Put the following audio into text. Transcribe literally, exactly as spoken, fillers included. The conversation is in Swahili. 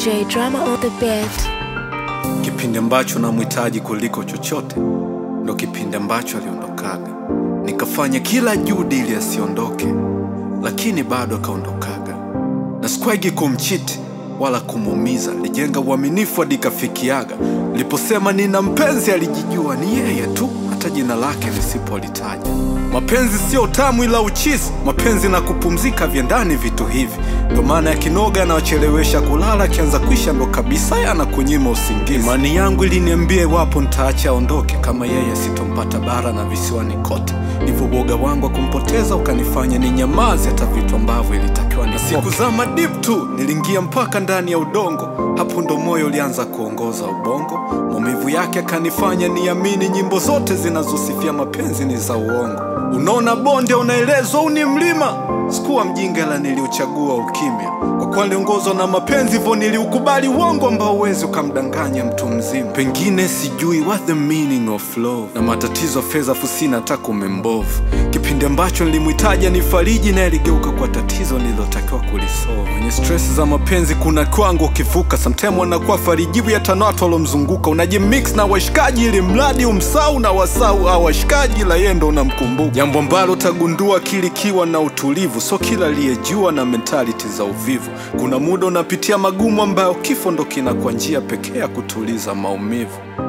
J Drama on the beat. Kipindi ambacho namhitaji kuliko chochote ndo kipindi ambacho aliondokaga. Nikafanya kila juhudi ili asiondoke, lakini bado akaondokaga. Na sikuwahi kumchiti wala kumuumiza, alijenga uaminifu hadi kafikiaga. Niliposema nina mpenzi alijijua ni yeye tu, hata jina lake nisipolitaja. Mapenzi sio tamu ila uchizi, mapenzi na kupumzika viendani vitu hivi. Ndo maana ya kinoga na wachelewesha kulala, kianza kuisha ndo kabisa yanakunyima usingizi. Imani yangu iliniambia wapo nitaacha aondoke, kama yeye sitompata bara na visiwani kote. Hivyo boga wangu kumpoteza ukanifanya ni nyamazi hata vitu ambavyo ilitakiwa ni siku za madip tu. Nilingia mpaka ndani ya udongo, hapo ndo moyo ulianza kuongoza ubongo. Maumivu yake akanifanya niamini nyimbo zote zinazosifia mapenzi ni za uongo. Unaona bonde unaelezwa uni mlima, sikuwa mjinga la niliuchagua ukimya. Kwa kuwa niliongozwa na mapenzi hivyo niliukubali uongo ambao uwezi ukamdanganya mtu mzima. Pengine sijui what the meaning of love, na matatizo fedha fusina hata umembovu. Kipindi ambacho nilimhitaji nifariji na iligeuka kwa tatizo nililotakiwa kulisolve. Mwenye stress za mapenzi kuna kwangu ukivuka, sometimes wanakuwa farijibu ya tanato alomzunguka. Unajimix na washikaji ili mradi umsau na wasau au washikaji la yendo unamkumbuka. Jambo ambalo utagundua kilikiwa na utulivu, so kila aliyejua na mentality za uvivu. Kuna muda unapitia magumu ambayo kifo ndo kinakuwa njia pekee ya kutuliza maumivu.